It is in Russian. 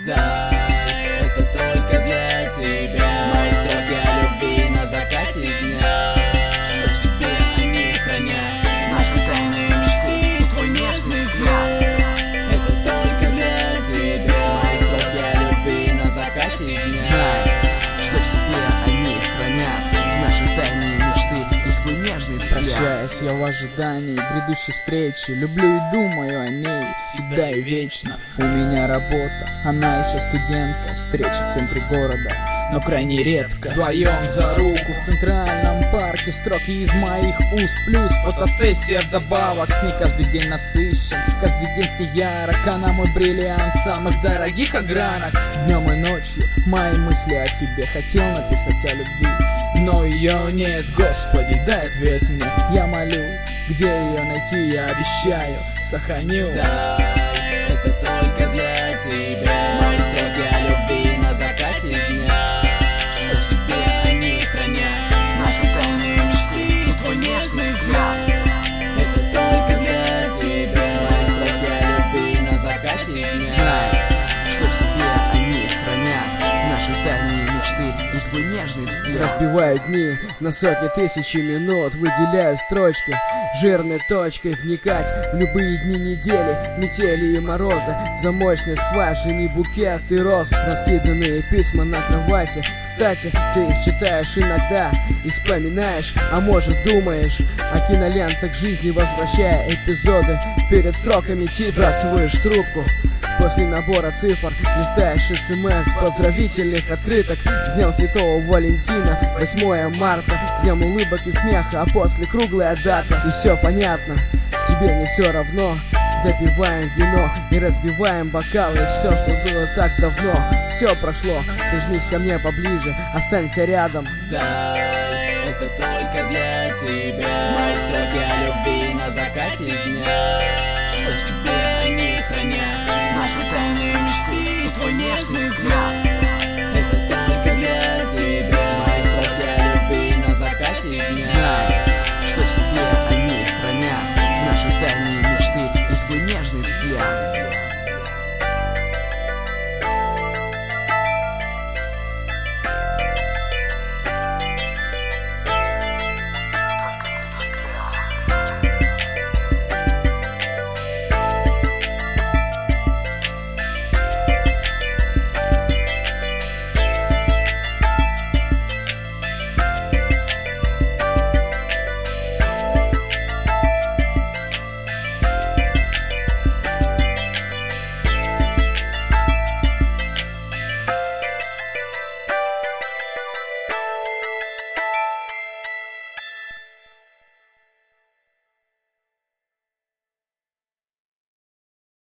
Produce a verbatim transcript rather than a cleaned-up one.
Зай, это только для тебя. Мои строки о любви на закате дня, что в себе они хранят наши тайные мечты и твой нежный взгляд. Это только для тебя. Мои строки о любви на закате дня. Знай, что в себе они хранят наши тайные мечты и твой нежный взгляд. Прощаясь, я в ожидании грядущей встречи. Люблю и думаю о ней всегда и вечно. У меня работа, она еще студентка. Встреча в центре города, но крайне редко. Вдвоем за руку в центральном парке. Строки из моих уст, плюс фотосессия вдобавок. С ней каждый день насыщен, каждый день с ней ярок. Она мой бриллиант самых дорогих огранок. Днем и ночью мои мысли о тебе. Хотел написать о любви, но ее нет. Господи, дай ответ мне, я молю. Где ее найти, я обещаю, сохраню. Зай, это только для тебя. Мои строки о любви на закате дня, что в себе они хранят наши тайные мечты и твой нежный взгляд. Это только для тебя. Мои строки о любви на закате дня. Знай, что в себе они хранят наши тайные мечты и твой нежный взгляд. Разбиваю дни на сотни тысяч минут, выделяю строчки жирной точкой, вникать в любые дни недели, метели и морозы. В замочной скважине букет и роз, раскиданные письма на кровати. Кстати, ты их читаешь иногда и вспоминаешь, а может думаешь о кинолентах жизни, возвращая эпизоды. Перед строками типа сбрасываешь трубку. После набора цифр листаешь смс поздравительных открыток. С днем Святого Валентина, восьмое марта. С днем улыбок и смеха, а после круглая дата. И все понятно, тебе не все равно. Допиваем вино и разбиваем бокалы. И все, что было так давно, все прошло. Прижмись ко мне поближе, останься рядом. Зай, это только для тебя. Мои строки о любви на закате дня,